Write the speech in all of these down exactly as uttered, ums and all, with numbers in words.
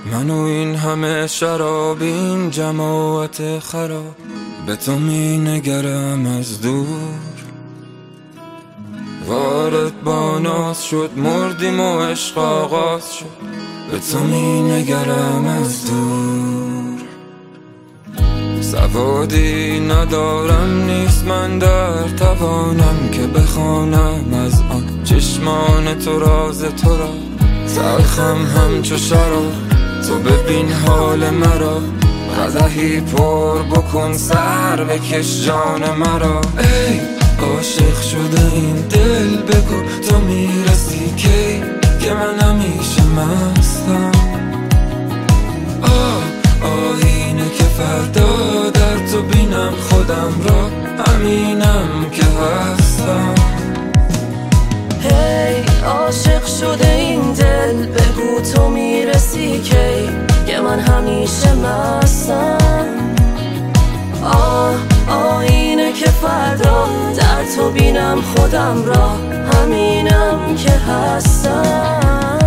من و این همه شراب، این جماعت خراب، به تو می نگرم از دور. وارد با ناز شد، مردیم و عشق آغاز شد، به تو می نگرم از دور. سوادی ندارم، نیست من در توانم که بخوانم از آن چشمان تو راز تو را. تلخم همچو شراب، تو ببین حال مرا، قدحی پر بکن سر بکش جان مرا. ای عاشق شده این دل، بگو تو میرسی کی که من همیشه مستم. آه آینه که فردا در تو بینم خودم را، همینم که هستم. هی عاشق شده این دل، بگو تو میرسی کی که من همیشه مستم. آه آینه که فردا در تو بینم خودم را، همینم که هستم.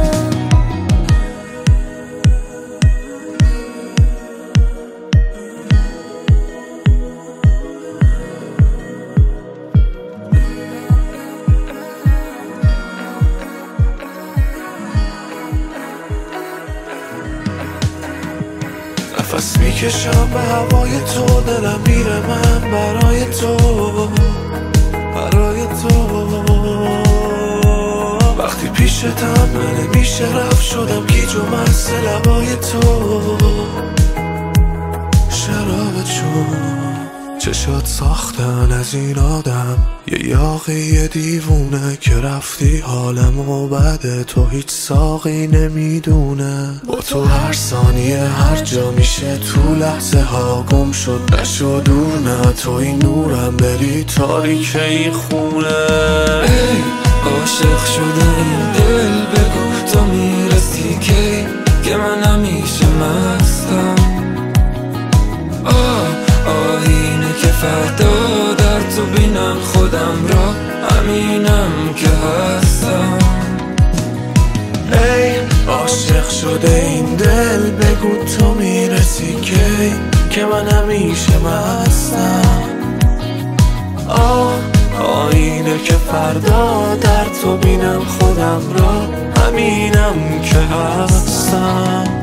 نفس میکشم به هوای تو، دلم میره من برای تو، برای تو. وقتی پیشتم من نمیشه رفت، شدم گیج و مست لبای تو. شراب چون چشات ساختن از این آدم، یه یاقی یه دیوونه که رفتی حالمو بده، تو هیچ ساقی نمیدونه. با تو هر ثانیه هر جا میشه، تو لحظه ها گم شد نشو دور. نه تو این نورم بری تاریک این خونه. ای عاشق شده این دل، بگو تو میرسی کی که من همیشه مستم. آه آینه که فردا در تو بینم خودم را، همینم که هستم. ای عاشق شده این دل، بگو تو میرسی کی که من همیشه مستم. آه آینه که فردا در تو بینم خودم را، همینم که هستم.